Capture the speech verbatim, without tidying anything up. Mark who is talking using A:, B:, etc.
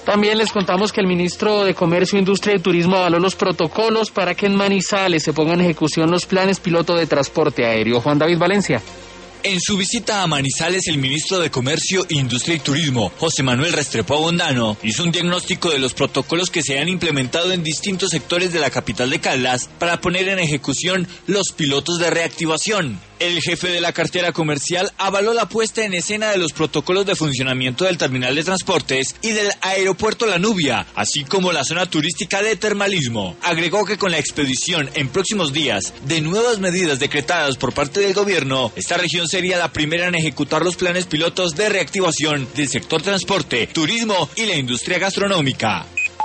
A: También les contamos que el ministro de Comercio, Industria y Turismo avaló los protocolos para que en Manizales se pongan en ejecución los planes piloto de transporte aéreo. Juan David Valencia.
B: En su visita a Manizales, el ministro de Comercio, Industria y Turismo, José Manuel Restrepo Bondano, hizo un diagnóstico de los protocolos que se han implementado en distintos sectores de la capital de Caldas para poner en ejecución los pilotos de reactivación. El jefe de la cartera comercial avaló la puesta en escena de los protocolos de funcionamiento del terminal de transportes y del aeropuerto La Nubia, así como la zona turística de termalismo. Agregó que con la expedición en próximos días de nuevas medidas decretadas por parte del gobierno, esta región sería la primera en ejecutar los planes pilotos de reactivación del sector transporte, turismo y la industria gastronómica.